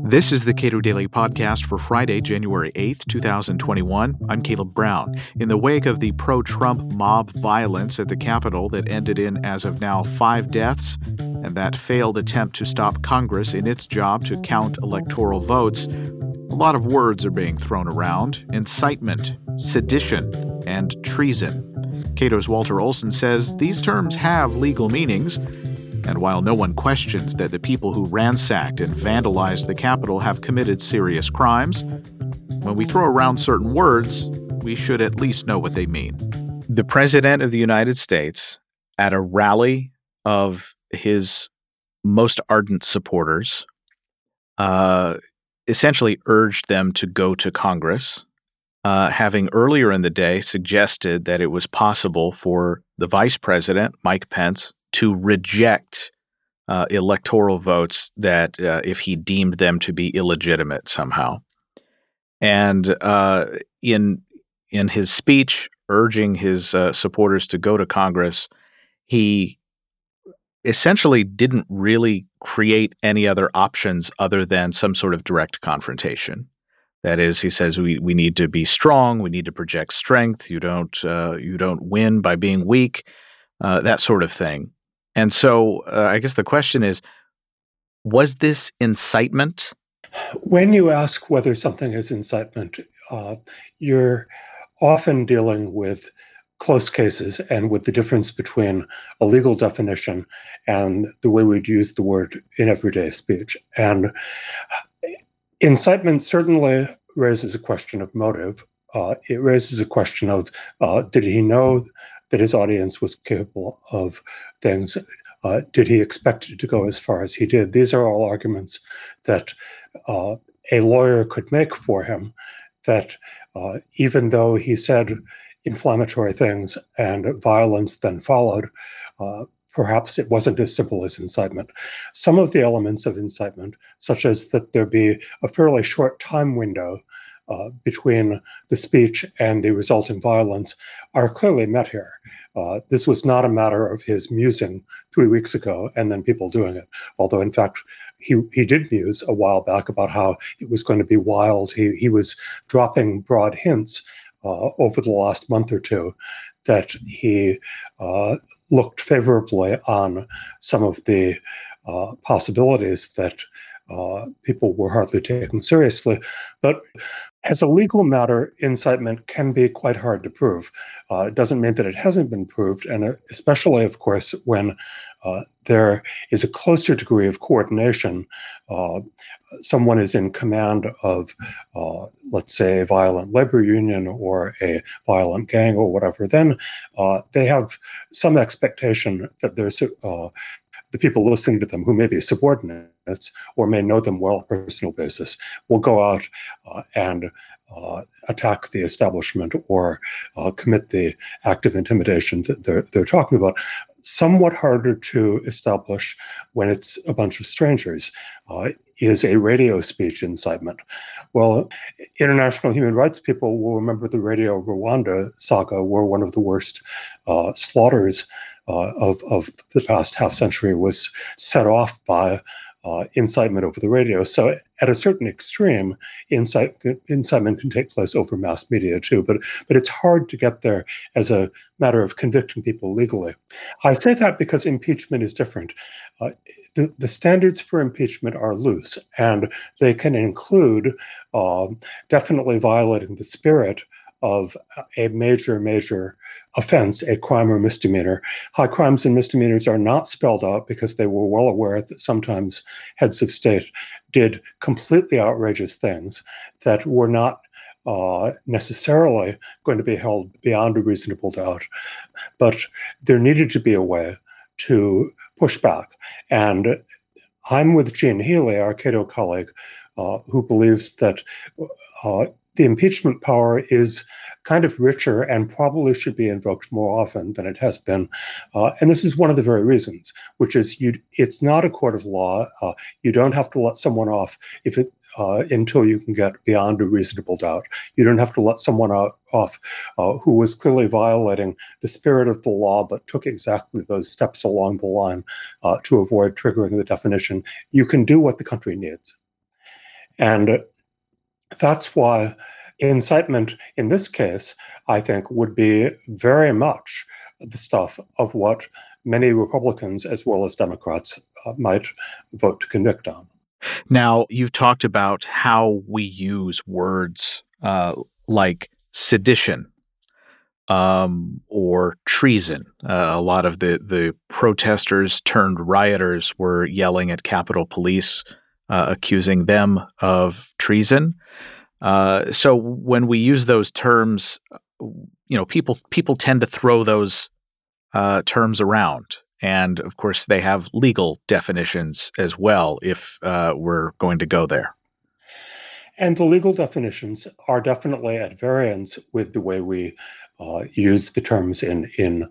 This is the Cato Daily Podcast for Friday, January 8th, 2021. I'm Caleb Brown. In the wake of the pro-Trump mob violence at the Capitol that ended in, as of now, 5 deaths, and that failed attempt to stop Congress in its job to count electoral votes, a lot of words are being thrown around: incitement, sedition, and treason. Cato's Walter Olson says these terms have legal meanings, and while no one questions that the people who ransacked and vandalized the Capitol have committed serious crimes, when we throw around certain words, we should at least know what they mean. The President of the United States, at a rally of his most ardent supporters, essentially urged them to go to Congress, having earlier in the day suggested that it was possible for the Vice President, Mike Pence, to reject electoral votes that if he deemed them to be illegitimate somehow. And in his speech urging his supporters to go to Congress, he essentially didn't really create any other options other than some sort of direct confrontation. That is, he says we need to be strong, we need to project strength. You don't win by being weak, that sort of thing. And so I guess the question is, was this incitement? When you ask whether something is incitement, you're often dealing with close cases and with the difference between a legal definition and the way we'd use the word in everyday speech. And incitement certainly raises a question of motive. It raises a question of, did he know that his audience was capable of things? Did he expect it to go as far as he did? These are all arguments that a lawyer could make for him, that even though he said inflammatory things and violence then followed, perhaps it wasn't as simple as incitement. Some of the elements of incitement, such as that there be a fairly short time window between the speech and the resulting violence, are clearly met here. This was not a matter of his musing 3 weeks ago and then people doing it, although in fact he did muse a while back about how it was going to be wild. He was dropping broad hints over the last month or two that he looked favorably on some of the possibilities that people were hardly taking seriously. But as a legal matter, incitement can be quite hard to prove. It doesn't mean that it hasn't been proved, and especially, of course, when there is a closer degree of coordination. Someone is in command of, let's say, a violent labor union or a violent gang or whatever, then they have some expectation that there's the people listening to them, who may be subordinates or may know them well on a personal basis, will go out and attack the establishment or commit the act of intimidation that they're talking about. Somewhat harder to establish when it's a bunch of strangers. Is a radio speech incitement? Well, international human rights people will remember the Radio Rwanda saga, where one of the worst slaughters of the past half century was set off by incitement over the radio. So at a certain extreme, incitement can take place over mass media too, but it's hard to get there as a matter of convicting people legally. I say that because impeachment is different. The standards for impeachment are loose, and they can include definitely violating the spirit of a major offense, a crime or misdemeanor. High crimes and misdemeanors are not spelled out because they were well aware that sometimes heads of state did completely outrageous things that were not necessarily going to be held beyond a reasonable doubt. But there needed to be a way to push back. And I'm with Gene Healy, our Cato colleague, who believes that the impeachment power is kind of richer and probably should be invoked more often than it has been. And this is one of the very reasons, which is it's not a court of law. You don't have to let someone off until you can get beyond a reasonable doubt. You don't have to let someone off who was clearly violating the spirit of the law, but took exactly those steps along the line to avoid triggering the definition. You can do what the country needs. And that's why incitement in this case, I think, would be very much the stuff of what many Republicans as well as Democrats might vote to convict on. Now, you've talked about how we use words like sedition or treason. A lot of the protesters turned rioters were yelling at Capitol Police, accusing them of treason. So when we use those terms, people tend to throw those terms around. And of course, they have legal definitions as well if we're going to go there. And the legal definitions are definitely at variance with the way we use the terms in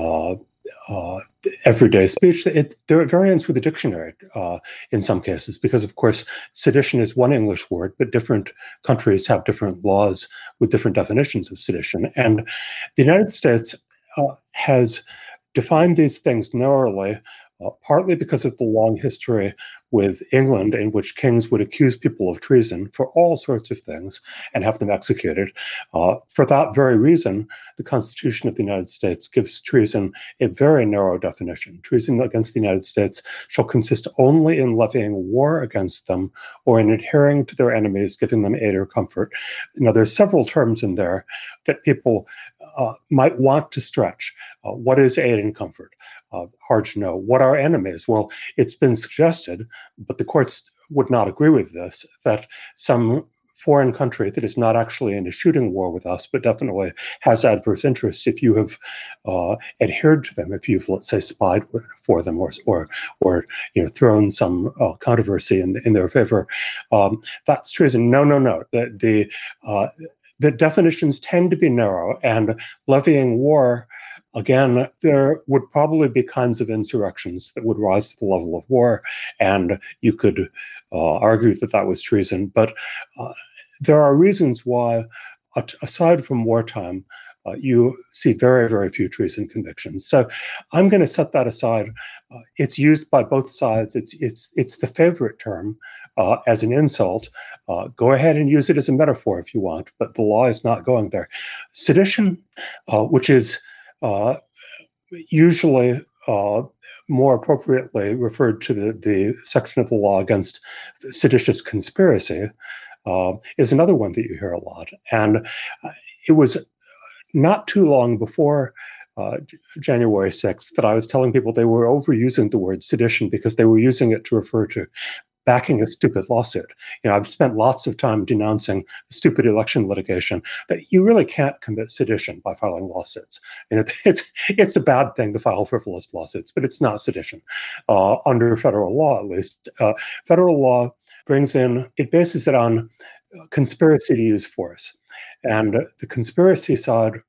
everyday speech. They're at variance with the dictionary in some cases, because, of course, sedition is one English word, but different countries have different laws with different definitions of sedition. And the United States has defined these things narrowly, partly because of the long history with England, in which kings would accuse people of treason for all sorts of things and have them executed. For that very reason, the Constitution of the United States gives treason a very narrow definition. Treason against the United States shall consist only in levying war against them or in adhering to their enemies, giving them aid or comfort. Now, there's several terms in there that people might want to stretch. What is aid and comfort? Hard to know. What are enemies? Well, it's been suggested, but the courts would not agree with this, that some foreign country that is not actually in a shooting war with us, but definitely has adverse interests, if you have adhered to them, if you've, let's say, spied for them or thrown some controversy in their favor, that's treason. No. The definitions tend to be narrow, and levying war, again, there would probably be kinds of insurrections that would rise to the level of war, and you could argue that that was treason. But there are reasons why, aside from wartime, you see very, very few treason convictions. So I'm going to set that aside. It's used by both sides. It's the favorite term as an insult. Go ahead and use it as a metaphor if you want, but the law is not going there. Sedition, which is usually more appropriately referred to the section of the law against seditious conspiracy, is another one that you hear a lot. And it was not too long before January 6th that I was telling people they were overusing the word sedition because they were using it to refer to backing a stupid lawsuit. I've spent lots of time denouncing stupid election litigation, but you really can't commit sedition by filing lawsuits. It's a bad thing to file frivolous lawsuits, but it's not sedition under federal law, at least. Federal law it bases it on conspiracy to use force, and the conspiracy side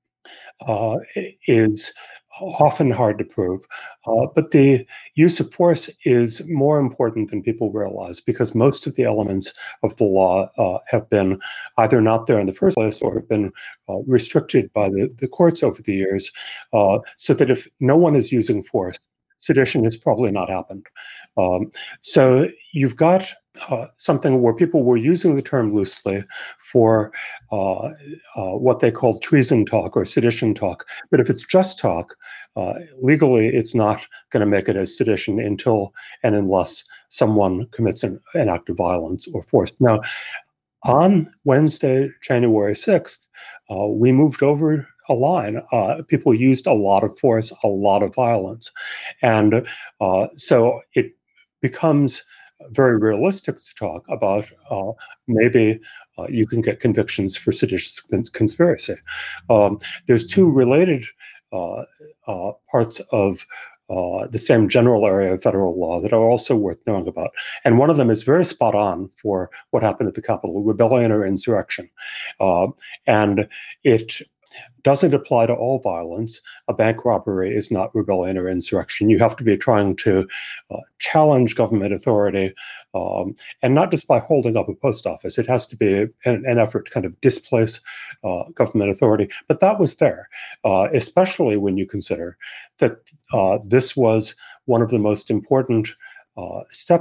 is often hard to prove. But the use of force is more important than people realize, because most of the elements of the law have been either not there in the first place or have been restricted by the courts over the years, so that if no one is using force, sedition has probably not happened. So you've got something where people were using the term loosely for what they called treason talk or sedition talk. But if it's just talk, legally, it's not going to make it as sedition until and unless someone commits an act of violence or force. Now, on Wednesday, January 6th, we moved over a line. People used a lot of force, a lot of violence. And so it becomes very realistic to talk about maybe you can get convictions for seditious conspiracy. There's two related parts of the same general area of federal law that are also worth knowing about. And one of them is very spot on for what happened at the Capitol, rebellion or insurrection. And it doesn't apply to all violence. A bank robbery is not rebellion or insurrection. You have to be trying to challenge government authority, and not just by holding up a post office. It has to be an effort to kind of displace government authority. But that was there, especially when you consider that this was one of the most important steps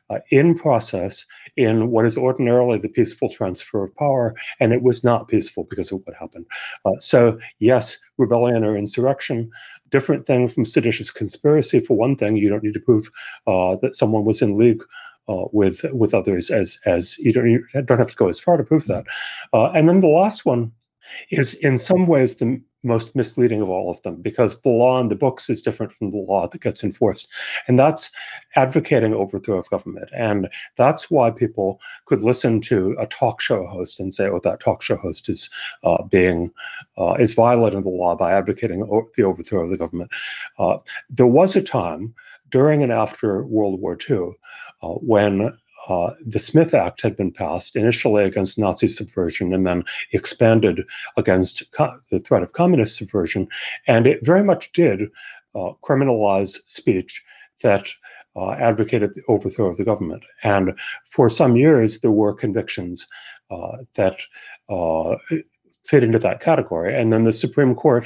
in process in what is ordinarily the peaceful transfer of power, and it was not peaceful because of what happened. So yes, rebellion or insurrection, different thing from seditious conspiracy. For one thing, you don't need to prove that someone was in league with others, as you don't have to go as far to prove that. And then the last one is in some ways the most misleading of all of them, because the law in the books is different from the law that gets enforced. And that's advocating overthrow of government. And that's why people could listen to a talk show host and say, oh, that talk show host is violating the law by advocating the overthrow of the government. There was a time during and after World War II when the Smith Act had been passed, initially against Nazi subversion and then expanded against the threat of communist subversion. And it very much did criminalize speech that advocated the overthrow of the government. And for some years, there were convictions that fit into that category. And then the Supreme Court,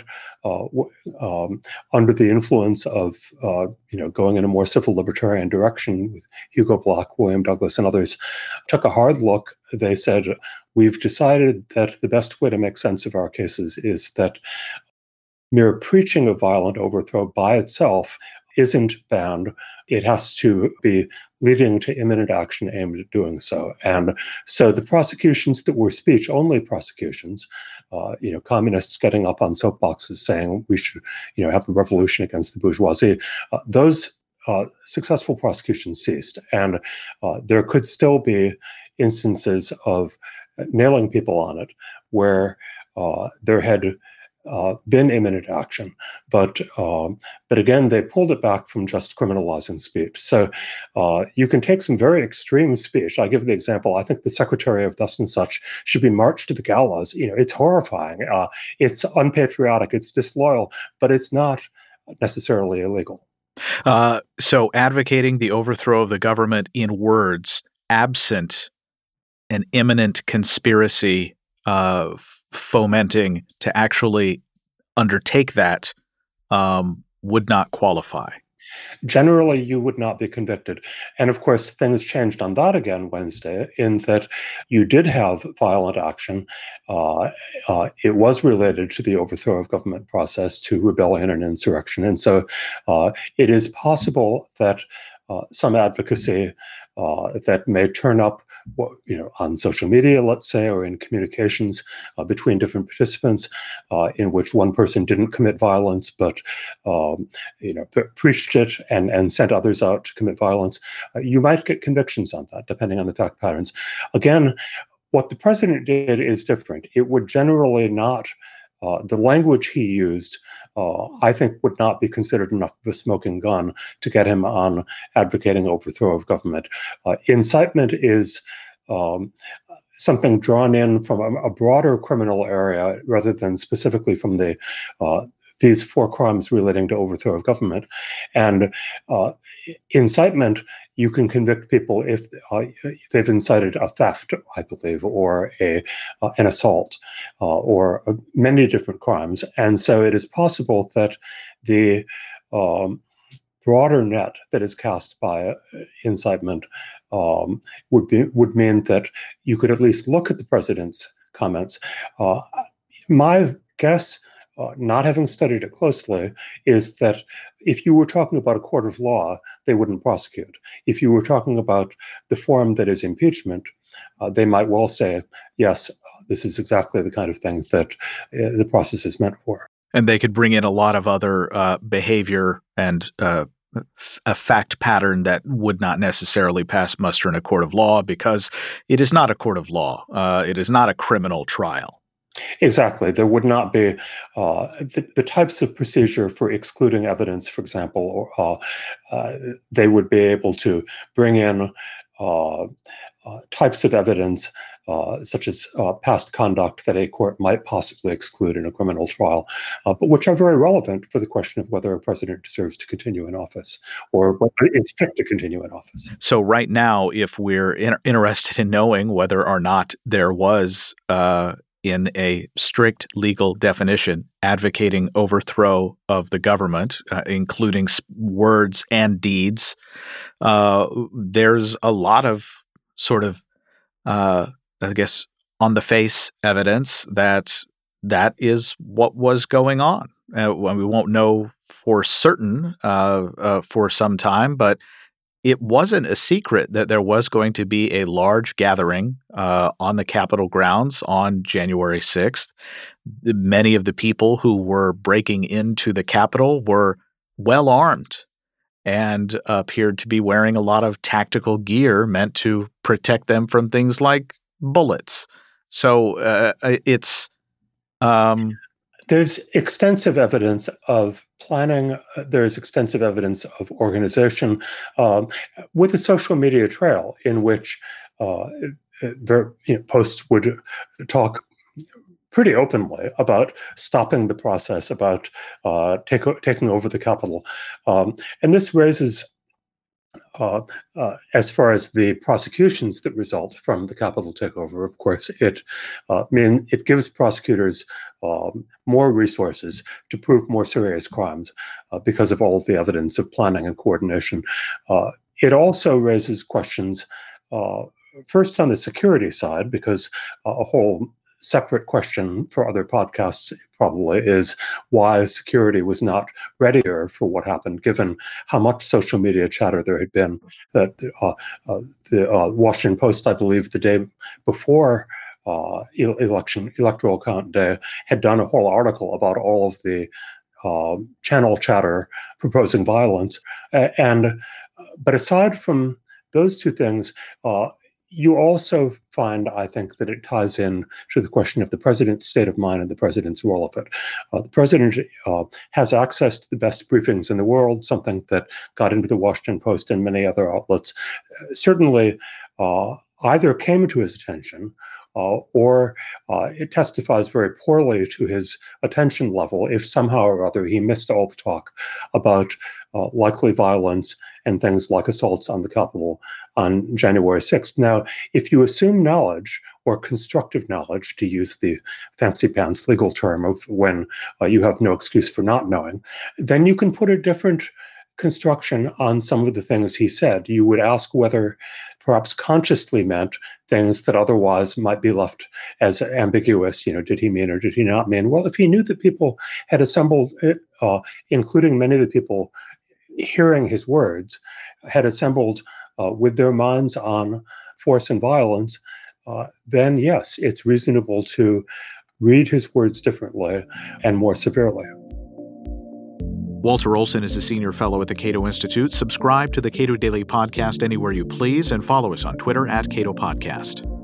under the influence of going in a more civil libertarian direction with Hugo Block, William Douglas, and others, took a hard look. They said, we've decided that the best way to make sense of our cases is that mere preaching of violent overthrow by itself isn't banned. It has to be leading to imminent action aimed at doing so. And so the prosecutions that were speech-only prosecutions, communists getting up on soapboxes saying we should, have a revolution against the bourgeoisie, those successful prosecutions ceased. And there could still be instances of nailing people on it where there had been imminent action, but again, they pulled it back from just criminalizing speech. So you can take some very extreme speech. I give the example. I think the secretary of thus and such should be marched to the gallows. It's horrifying. It's unpatriotic. It's disloyal, but it's not necessarily illegal. So advocating the overthrow of the government in words, absent an imminent conspiracy fomenting to actually undertake that would not qualify. Generally, you would not be convicted. And of course, things changed on that again Wednesday, in that you did have violent action. It was related to the overthrow of government process, to rebellion and insurrection. And so it is possible that some advocacy that may turn up on social media, let's say, or in communications between different participants, in which one person didn't commit violence, but preached it and sent others out to commit violence. You might get convictions on that, depending on the fact patterns. Again, what the president did is different. It would generally not, the language he used, I think, would not be considered enough of a smoking gun to get him on advocating overthrow of government. Incitement is something drawn in from a broader criminal area rather than specifically from these four crimes relating to overthrow of government. And incitement, you can convict people if they've incited a theft, I believe, or an assault, or many different crimes. And so it is possible that the broader net that is cast by incitement would mean that you could at least look at the president's comments. My guess, not having studied it closely, is that if you were talking about a court of law, they wouldn't prosecute. If you were talking about the form that is impeachment, they might well say, yes, this is exactly the kind of thing that the process is meant for. And they could bring in a lot of other behavior and a fact pattern that would not necessarily pass muster in a court of law, because it is not a court of law. It is not a criminal trial. Exactly. There would not be the types of procedure for excluding evidence, for example, or they would be able to bring in types of evidence such as past conduct that a court might possibly exclude in a criminal trial, but which are very relevant for the question of whether a president deserves to continue in office or whether it's fit to continue in office. So right now, if we're interested in knowing whether or not there was in a strict legal definition, advocating overthrow of the government, including words and deeds, there's a lot of sort of, I guess, on the face evidence that is what was going on. We won't know for certain for some time, but it wasn't a secret that there was going to be a large gathering on the Capitol grounds on January 6th. Many of the people who were breaking into the Capitol were well armed and appeared to be wearing a lot of tactical gear meant to protect them from things like bullets. So it's... There's extensive evidence of planning. There's extensive evidence of organization with a social media trail in which posts would talk pretty openly about stopping the process, about taking over the Capitol. And this raises, as far as the prosecutions that result from the Capitol takeover, of course, it gives prosecutors more resources to prove more serious crimes because of all of the evidence of planning and coordination. It also raises questions, first on the security side, because a whole separate question for other podcasts probably is why security was not readier for what happened, given how much social media chatter there had been. That the Washington Post, I believe, the day before electoral count day, had done a whole article about all of the channel chatter proposing violence. But aside from those two things, you also find, I think, that it ties in to the question of the president's state of mind and the president's role of it. The president has access to the best briefings in the world, something that got into the Washington Post and many other outlets. Certainly either came to his attention or it testifies very poorly to his attention level if somehow or other he missed all the talk about likely violence and things like assaults on the Capitol on January 6th. Now, if you assume knowledge or constructive knowledge, to use the fancy pants legal term of when you have no excuse for not knowing, then you can put a different construction on some of the things he said. You would ask whether perhaps consciously meant things that otherwise might be left as ambiguous. Did he mean or did he not mean? Well, if he knew that people had assembled, including many of the people hearing his words, had assembled with their minds on force and violence, then yes, it's reasonable to read his words differently and more severely. Walter Olson is a senior fellow at the Cato Institute. Subscribe to the Cato Daily Podcast anywhere you please and follow us on Twitter @Cato Podcast.